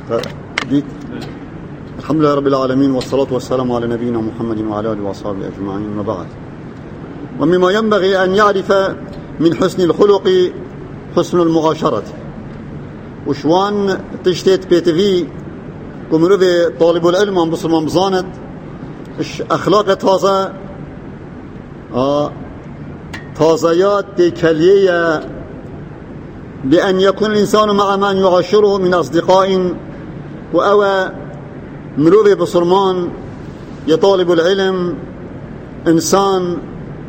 الحمد لله رب العالمين، والصلاة والسلام على نبينا محمد وعلى آله وصحبه أجمعين، وبعد. ومما ينبغي أن يعرف من حسن الخلق حسن المعاشرة. وشوان تشتيت بيتفي كمرو طالب العلم عم بصر مبزانت أخلاق تازيات تكلية بأن يكون الإنسان مع من يعاشره من أصدقاء وأوى مروبي بصرمان يطالب العلم إنسان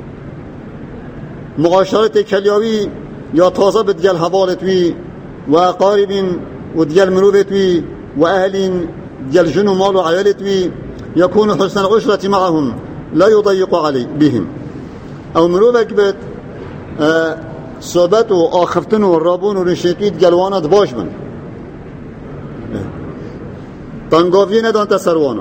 معاشرة كليوي يا تازة بديال هبالتوي وأقارب وديال مروبتوي وأهل ديال جنو مال وعيالتوي يكون حسن العشرة معهم لا يضيق علي بهم أو مروبك بيت صحبت و آخفتن و رابون و رشیقید گلوانا دباش من تنگافی ندان تسروانا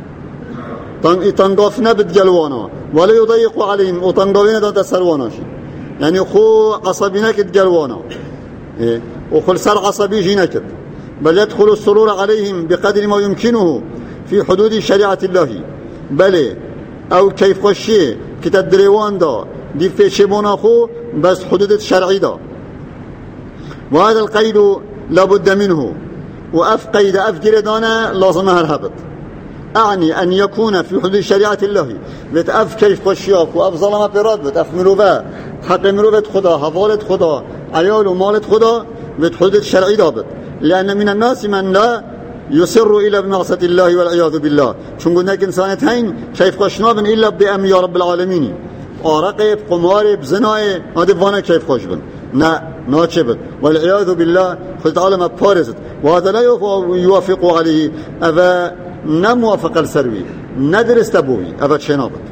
تنگاف نبد گلوانا ولا يضيق عليهم و تنگافی ندان تسروانا يعني خو عصبي نكد گلوانا وخل سر عصبي جي نكد بل يدخل السرور عليهم بقدر ما يمكنه في حدود شريعة الله بل او كيف خشي كتدريوان دا دي في شبونا خو بس حدود الشرعي دا. وهذا القيد لابد منه وأف قيد أفجر دانا لازمها الهبط. أعني أن يكون في حدود شريعة الله بتأف كيف خشياك وأف ظلمة براد بتأف مروبة حق مروبة خدا حفالة خدا عيال ومالة خدا بتحدود الشرعي دابط. لأن من الناس من لا يسر إلى بنعصة الله والعياذ بالله. شون قلنا إنسانتين كيف خشنابن إلا بأمر يا رب العالمين آرقب قمارب زناي هذا وانا كيف خوش بن نا چبد والعياذ بالله خد عالم بارزت وهذا لا يوافق عليه أفا نموافق السروي ندرس تبوي أفا تشنابت.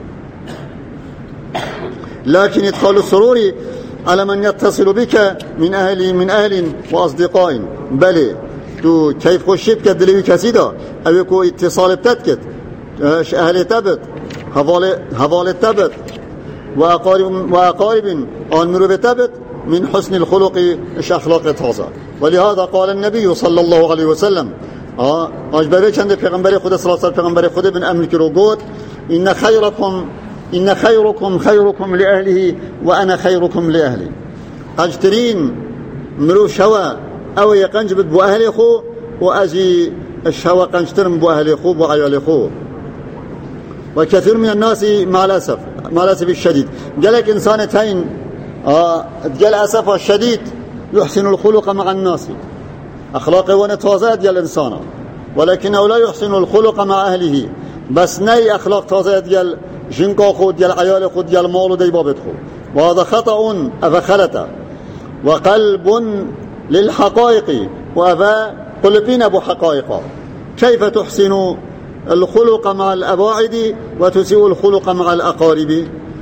لكن ادخال السرور على من يتصل بك من أهل وأصدقاء بل تو كيف خوشيت كدلوي كسيدا أو يكو اتصال بتتكت أهل تبت هفال تبت وأقارب أن مربتبت من حسن الخلق أخلاق تازة. ولهذا قال النبي صلى الله عليه وسلم أجبري چند پیغمبر خدا صلى الله عليه وسلم پیغمبر خدا بن أمر كرو قوت إن خيركم لأهله وأنا خيركم لأهلي. أجترين مروف شوا أو يقنجبت بو أهلي خو وأجي الشوا قنجترم بو أهلي خو بو عيالي خو. وكثير من الناس مع الأسف الشديد قالك إنسانتين قال أسف الشديد يحسن الخلق مع الناس أخلاقه ونتوازى ديال الإنسان ولكنه لا يحسن الخلق مع أهله بس ناي أخلاق توازى ديال جنكو خود ديال عيال خود ديال مولو دي بابت خود. وهذا خطأ أفخلته وقلب للحقائق وأفا قلبين أبو حقائق. كيف تحسن الخلق مع الأباعد وتسيء الخلق مع الأقارب؟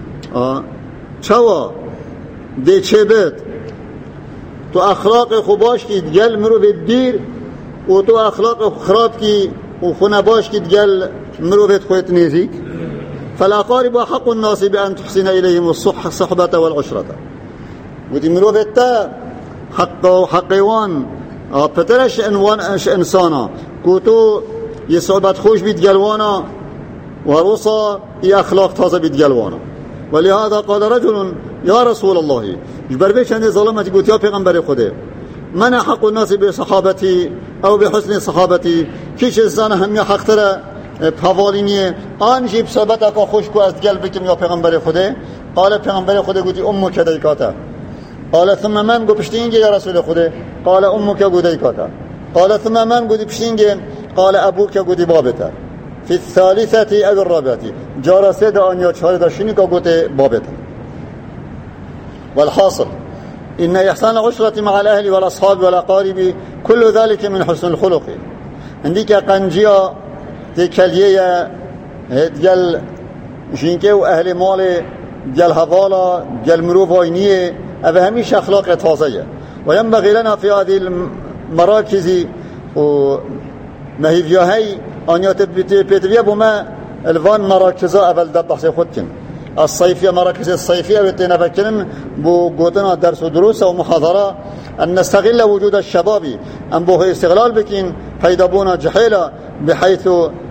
شوا دي چبت تو أخلاق خباش كي تجل مرو بالدير وتو أخلاق خراب كي وخنباش كي تجل مرو بتخوت نيزيك. فالأقارب حق الناس بأن تحسن إليهم الصحبة والعشرة. ودي مرو بتا حقوان بترش إنسانا كوتو يصعبت خوش بيتجلوانا وروصا أخلاق تازة بيتجلوانا. ولهذا قال رجل يا رسول الله جبر بيش أني ظلمت قلت يا پیغمبر خدا من حق الناس بصحابتي أو بحسن صحابتي كيش الزان هم حق ترى بحوالينيه آنجي بصحبتك خوش كو أزدقل بكم يا پیغمبر خدا. قال پیغمبر خدا قلت أمك ديكاتا. قال ثم من قلت بشتينجي يا رسول خدا. قال أمك قلت ديكاتا. قال ثم من قلت بشتينجي. قال أبوك قلت بابتا. في الثالثة أو الرابعة جار سيد أن يشهد داشينك قلت بابتا. والحاصل إن إحسان العشرة مع الأهل والأصحاب والأقارب كل ذلك من حسن الخلق. عندك قنجية تكالية ديال جينكي وأهل مال ديال هفالة ديال مروفاينية أفهميش أخلاق تازية. وينبغي لنا في هذه المراكز ومهيفياهي أن يتبتبيا بما الفان مراكزة أول دب بحث خودكم الصيفية مراكز الصيفية وتنفكرن بقوتنا درس ودروس ومحاضرة أن نستغل وجود الشباب أن به استغلال بكين پیدا بونا جحیلا بحيث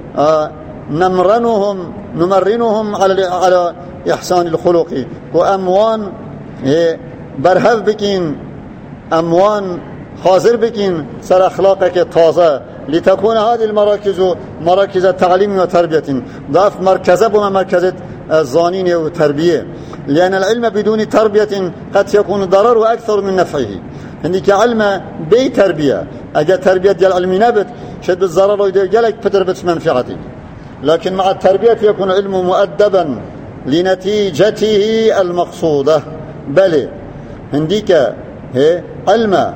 نمرنهم على احسان الخلق و اموان برهف بکین، اموان حاضر بکین سر اخلاق که تازه لتكون هذه المراكز مراكز تعليم وتربية ضعف مركزة بما مركزة الظانين وتربية، لأن العلم بدون تربية قد يكون ضرر أكثر من نفعه. عندك علم بي تربية، أجا تربية ديال العلم نبت شد بالضرر ويديالك بتربت منفعتك، لكن مع التربية يكون العلم مؤدبا لنتيجته المقصودة. بل عندك علم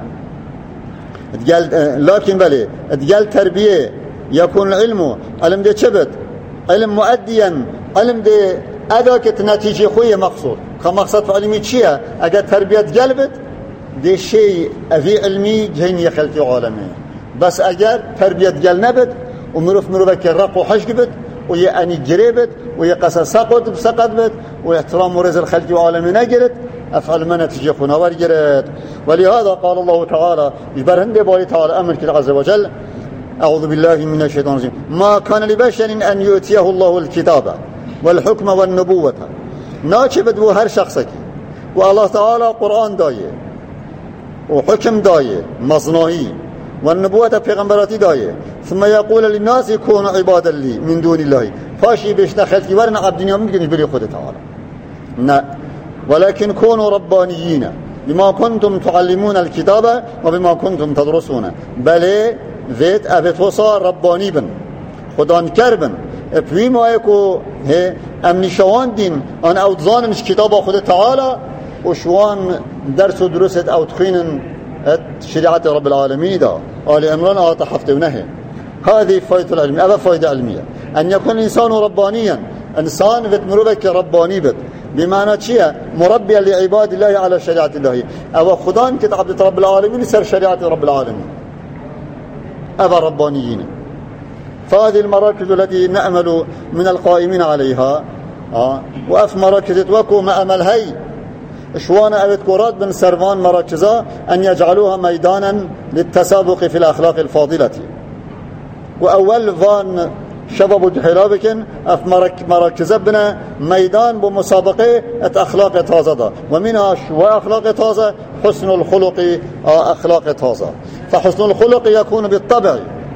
لكن بله ادقال تربية يكون العلم علم دي شبت علم مؤديا علم دي اداكت نتيجة خوية مقصود كمقصد في علمي تشيها اگر تربية قلبت دي شيء افي علمي جهين يخلق عالمي، بس اگر تربية قل نبت ومروفك الرق وحش قبت ويأني جريبت ويقصى سقط بت واحترام ورز الخلق عالمي نجرت أفعل ما نتيجة خناور جرت. ولهذا قال الله تعالى يبرهن ببالي تعالى أمر كده عز وجل أعوذ بالله من الشيطان الرجيم ما كان لبشر أن يؤتيه الله الكتاب والحكم والنبوة ناچبت بو هر شخصك والله تعالى قرآن دايه وحكم دايه مصنعي والنبوة پیغمبراتی دايه ثم يقول للناس كونوا عبادا لي من دون الله فاشي بيشتخل كي ورن عبدين يوم يمكن يبري خود تعالى لا، ولكن كونوا ربانيين بما كنتم تعلمون الكتاب وبما كنتم تدرسون. بله ذات ابتوصا رباني بن خدان کربن اپوی ما اکو امنی شوان دین ان اوتزانش کتاب خود تعالى وشوان درس و دروست اوتخين شريعة رب العالمين دا آل عمران آتا حفظ ونهي. هذه فائدة العلم. أبا فائدة علمية أن يكون الإنسان ربانيا، إنسان بتمربك رباني بت بمعنى شيء مربيا لعباد الله على شريعة الله أو خدان كتعبد رب العالمين سر شريعة رب العالمين أبا ربانيين. فهذه المراكز التي نأمل من القائمين عليها وأف مراكز توكو ما أمل هي شوان أبد كورات بن سروان مراكزها أن يجعلوها ميدانا للتسابق في الأخلاق الفاضلة. وأول فان شباب جحلابكن أف مراكز بنا ميدان بمسابقة أخلاق تازة ومنها شوى أخلاق تازة حسن الخلق أخلاق تازة. فحسن الخلق يكون بالطبع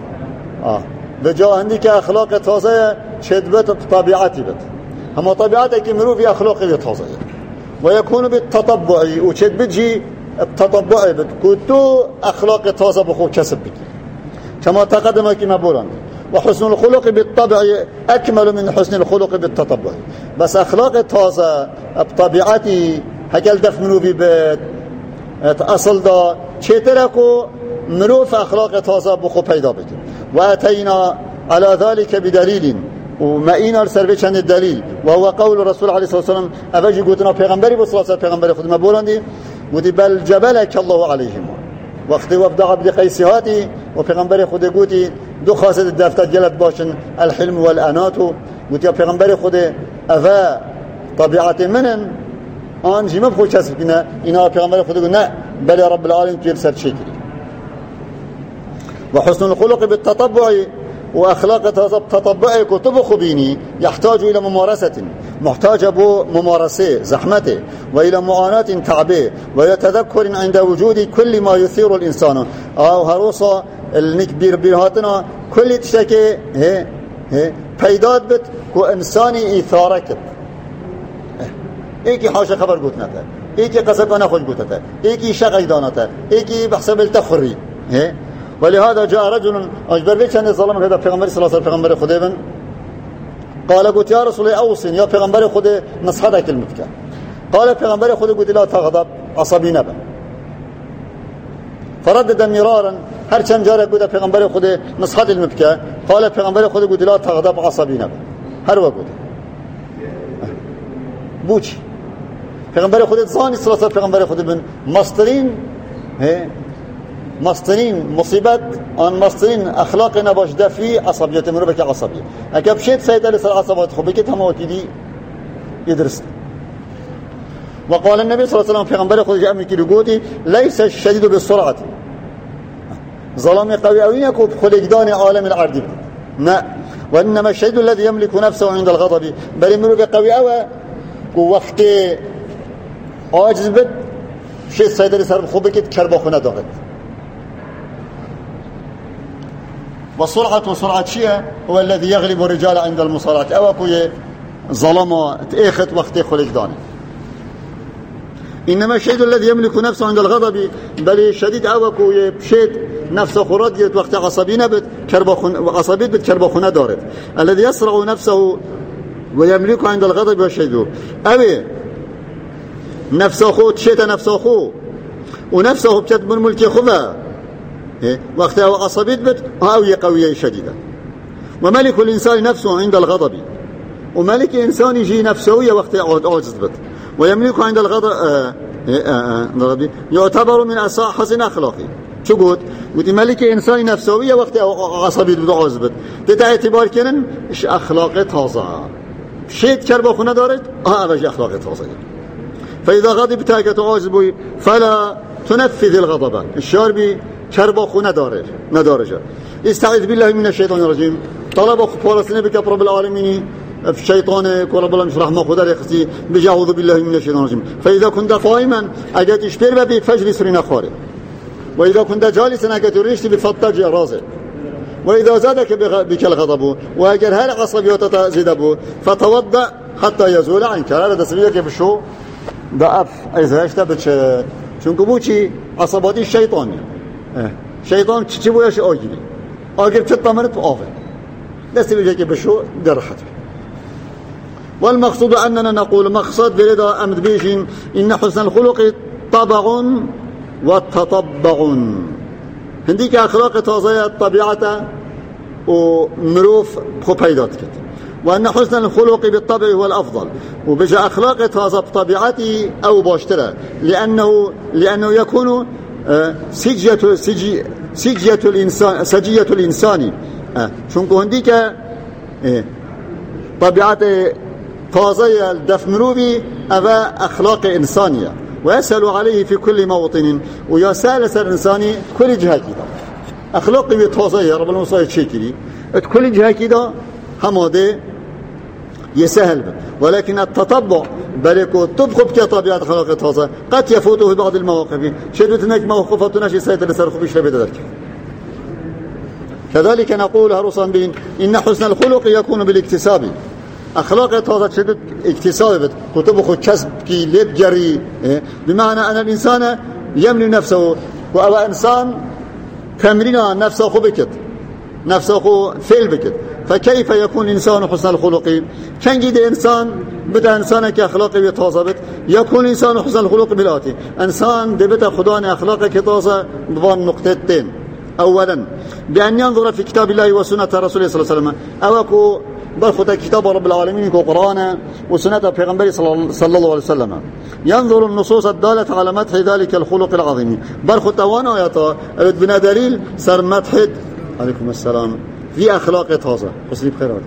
بجاء عندك أخلاق تازة شدبت طبيعتي بت هم طبيعتك يمروا في أخلاق تازة ويكون بالتطبع وشد بتجي التطبع بتكونوا أخلاق تازة بخو كسب بك كما تقدم كما بولان. وحسن الخلق بالطبع أكمل من حسن الخلق بالتطبع. بس أخلاق تازة بطبيعتي هكال دفنوا في بيت أصل دا چتركو مروف أخلاق تازة بخو پیدا بك. وأتينا على ذلك بدليل وما إينا السربي چند الدليل وهو قول الرسول عليه الصلاة والسلام أبجي قلتنا پیغمبری بصلاة پیغمبری خود ما بولندي ودي بل جبلك الله عليهم وقت وفد عبد قيسهاتي وپیغمبری خود قوتي دو خاصة الدفتر جلت باشن الحلم والأنات ودي پیغمبری خود أفا طبيعة منن آن جيما بخو كسب كنا إنا پیغمبری خود قلنا بل يا رب العالمين كير سر شكري. وحسن الخلق بالتطبع وأخلاق تطبع كتب خبيني يحتاج إلى ممارسة محتاج أبو ممارسة زحمته وإلى معاناة تعبه وإلى تذكر عند وجود كل ما يثير الإنسان أو هروسا النكبير برهاتنا كل تشتكي پیداد بت كو إنساني إثارك إيكي حاشا خبر قوتنا إيكي قصبنا خوش قوتنا إيكي شغي دانتا إيكي بحسب التخري ولهذا جاء رجل أجبر بيش أن الظلام هذا پیغمبر صلى الله عليه وسلم پیغمبر خديبن قال قلت يا رسول الله أوصن يا پیغمبر خدي نصحتك المتكى قال پیغمبر خدي قلت لا تغضب عصبي نبا فردد مرارا هر چند جارة قلت پیغمبر خدي نصحت المتكى قال پیغمبر خدي قلت لا تغضب عصبي نبا هر وقت بوچ پیغمبر خدي ظاني صلى الله عليه وسلم پیغمبر خدي بن مصطرين مصيبات ان مصطرين اخلاق نباش دفي عصبية مروبك عصبية اكا بشيت سيد عليه الصلاة والسلام خبكت هم وكيدي يدرس. وقال النبي صلى الله عليه وسلم في غنبري خذ جاء من كيلو قوتي ليس الشديد بالسرعة ظلام قوي أوي يكون خلقدان عالم العرض لا، وإنما الشهيد الذي يملك نفسه عند الغضب بل يملك قوي أوي وقت عاجز بد شيء سيدري سر خوبك كرباخونه دارد. وسرعة شيء هو الذي يغلب الرجال عند المصارعة أو أكوية ظلمة تأخذ وقت خلقدان. إنما الشهيد الذي يملك نفسه عند الغضب بل الشديد أو أكوية بشيد نفسه خرادية وقت عصبية بد كرباخونه دارد. الذي يسرع نفسه ويملك عند الغضب والشهيد أبي نفسه خو تشيت نفسه خو ونفسه بتد من ملك خذا وقتها عصبيت بت هاوية قوية شديدة. وملك الإنسان نفسه عند الغضب وملك الإنسان يجي نفسوية وقت عاجز بت ويملك عند الغضب يعتبر من أساء حسن أخلاقي. شو قلت ملك الإنسان نفسوية وقت عصبيت بت عاجز بت تتا اعتبار كنن إيش أخلاقه تازه شيت كرباخونه دارد أبش أخلاقه تازه. فإذا غضبت كتعاجز فلا تنفذ الغضب الشاربي كرباخونه ندارجه. استعذ بالله من الشيطان الرجيم. طلب فارسنا بك رب العالمين في الشيطان ورب الله مشرح ما خدا يخسي بجاوذ بالله من الشيطان الرجيم. فإذا كنت قائما أجت اشتر بي فجلس رنا خارج، وإذا كنت جالسا أجت ريشتي بفتج رازق، وإذا زادك بك الغضب وأجر هل عصبيات تزيد فتوضأ حتى يزول عنك. هذا تسميك بشو ضعف إذا اشتبت چونکه بوچی عصباتی الشيطان شيطان چی بویش آگیری آگیر چه تمرت آفه دستی بجا که بشو درحت. والمقصود أننا نقول مقصد برضا أمد بيشين إن حسن الخلق طبع وتطبع. هنديك أخلاق تازية الطبيعة ومروف خو بيدات كت، وأن حسن الخلق بالطبع هو الأفضل وبجا أخلاق تازة بطبيعتي أو باشترى لأنه يكون سجية الإنسان شونكو هنديك طبيعة تازة الدفمروبي أبا أخلاق إنسانية ويسأل عليه في كل موطن ويسأل الإنساني كل جهة كده أخلاقي تازة رب المصايد شكري كل جهة كده هماده يسهل. ولكن التطبع بلكو تبخب كطبيعة أخلاق تازة قد يفوته في بعض المواقف شدت هناك موقفات ناشي سيد السرخ بيش لبدأك. كذلك نقول هرسا بين إن حسن الخلق يكون بالاكتساب. أخلاق تازة شدت اكتساب كتبخ كسب كي لب جري بمعنى أن الإنسان يملي نفسه وأبا إنسان تمرين نفسه بكت نفسه فعل بكت. فكيف يكون الإنسان حسن الخلق؟ كان جد إنسان بدأ إنسان كأخلاقه بتازبت يكون إنسان حسن الخلق بالآتي إنسان دبت خدان أخلاقه كتازة بضان نقطتين. أولا بأن ينظر في كتاب الله وسنة رسوله صلى الله عليه وسلم أو أكو برخط كتاب رب العالمين كقرآن وسنة پیغمبر صلى الله عليه وسلم ينظر النصوص الدالة على مدح ذلك الخلق العظيم برخط وانا آياتا بنا دليل سر مدح عليكم السلام في أخلاق تازة حسني بخير عليك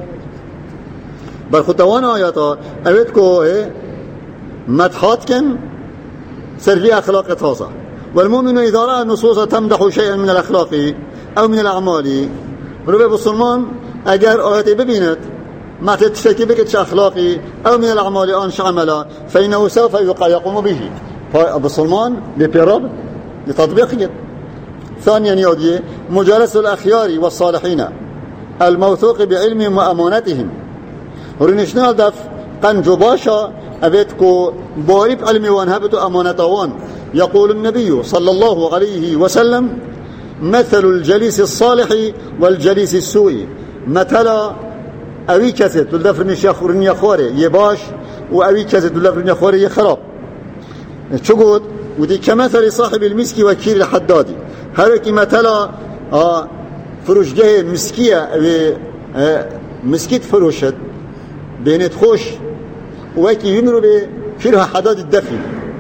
برخط وانا آياتا أبدكو مدحات كن سر في أخلاق تازة. والمؤمن إذا رأى النصوص تمدح شيئا من الأخلاق أو من الأعمال ربي بسلمان أجر آياتي ببينت ما تتشكي بكتش أخلاقي أو من الأعمال أنش عملا فإنه سوف يقوم به بسلمان ببرب لتطبيقه. ثانيا يودي مجالس الأخيار والصالحين الموثوق بعلمهم وأمانتهم ورنشنا دف قنجو باشا أبيتكو بارب علمي وانهبت أمانتوان. يقول النبي صلى الله عليه وسلم مثل الجليس الصالح والجليس السوء مثلا أوي كسد تلدفرني شخورني يخوري يباش وأوي كسد تلدفرني يخوري يخرب. شو قلت ودي كمثل صاحب المسك وكير الحدادي هذا مثلا فروشجه مسكية مسكيت فروشت بينت خوش وكي يمروا بكيرها حداد الدفن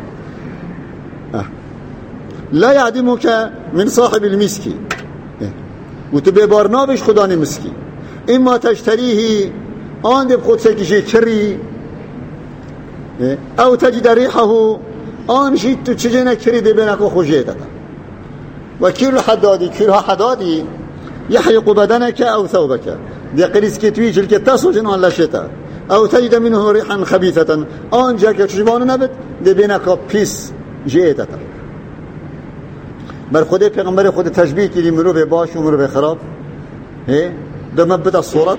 لا يعدمك من صاحب المسكي وتبي برنامج خداني مسكي إما تشتريه عند بخود سكشي كري أو تجد ريحه آن شيء تشجينا كري دي بينك وخوجيتك وكل حدادي يحرق بدنك أو ثوبك دي قريس كتويج الكتاسو جنوان لا شتاء أو تجد منه ريحا خبيثة آنجا كتشبانو نبت دي بينك بيس جيتة بل خود پیغمبر خود تشبیه کردی مرو به باش و مرو به خراب ده مبدأ الصورة.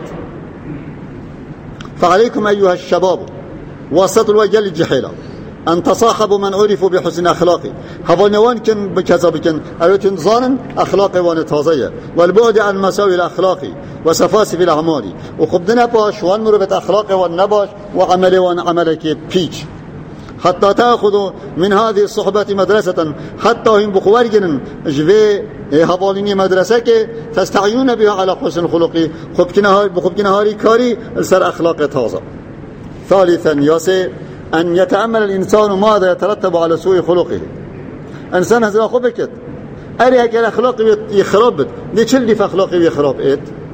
فعليكم أيها الشباب وسط الوجل الجحيلة أن تصاحبوا من عرفوا بحسن أخلاقي هفالنوان كن بكذا بكن أيوتن ظانا أخلاقي وانتازية والبعد عن مساوي الأخلاقي وسفاسف الأعمال وخبدنا باش وان مربط أخلاقي والنباش وعملي وان عملك بيج حتى تأخذوا من هذه الصحبة مدرسة حتى هم بخوارجن جوي هفاليني مدرسة تستعيون بها على حسن الخلق بخبكنا هاري كاري سر أخلاق تازة. ثالثا ياسي أن يتأمل الإنسان ماذا يترتب على سوء خلقه. إنسان هذا خبكت أري هكذا أخلاقي يخرب ليش اللي في أخلاقي يخرب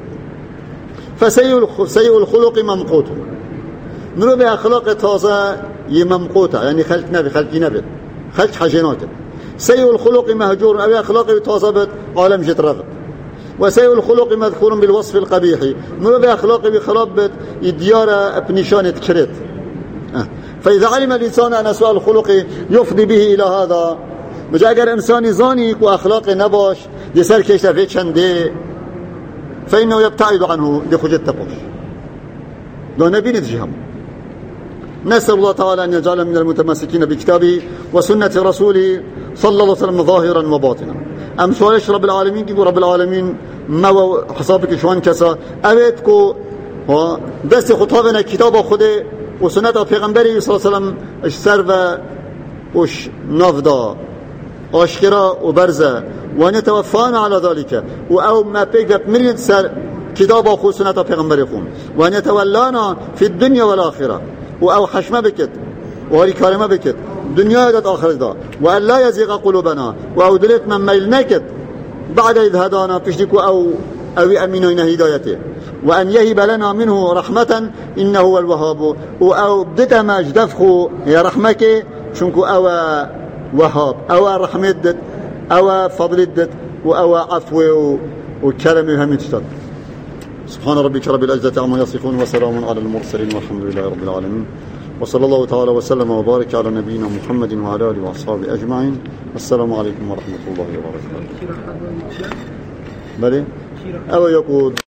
فسيء الخلق ممقوت مرو بأخلاق تازة يممقوتة يعني خلق نبي خلق حاجينات. سيء الخلق مهجور أو أخلاقي تازة عالم جترغب وسيء الخلق مذكور بالوصف القبيح مرو بأخلاقي بخرب يديار بنشان تكرت. فإذا علم الإنسان أن سوء الخلق يفضي به إلى هذا مجاگر إنساني زاني وأخلاق نباش يسر كيشتا في چنده فإنه يبتعد عنه لخجد تقوش دو نبي نتجهم. نسأل الله تعالى أن يجعل من المتمسكين بكتابه وسنة رسوله صلى الله عليه وسلم ظاهرا وباطنا. أم سؤالش رب العالمين كيقول رب العالمين ما حسابك شوان كسا أبيتكو دست خطابنا كتاب خده وسنة پیغمبری صلی الله علیه و سلم سر و وش نفدا آشکرا و برزه و نتوفانا على ذلك و او ما پیغمبر مرید سر کتاب خو سنة پیغمبری خون و نتولانا في الدنيا والآخرة و او حشمه بکت و هاری کارمه بکت دنیا داد آخر دا و ان لا يزيغ قلوبنا و او دلت من میل نکت بعد اذ هدانا پیشتکو او امینوین هدایته وأن يهب لنا منه رحمة إنه هو الوهاب أو بدأ ما جدفخو يا رحمك شنكو أو وهاب أو رحمة دت أو فضل دت أو عفو وكرم وهمتشتت. سبحان ربك رب العزة عما يصفون وسلام على المرسلين والحمد لله رب العالمين وصلى الله تعالى وسلم وبارك على نبينا محمد وعلى آله وأصحابه أجمعين. السلام عليكم ورحمة الله وبركاته. بلي أو يقول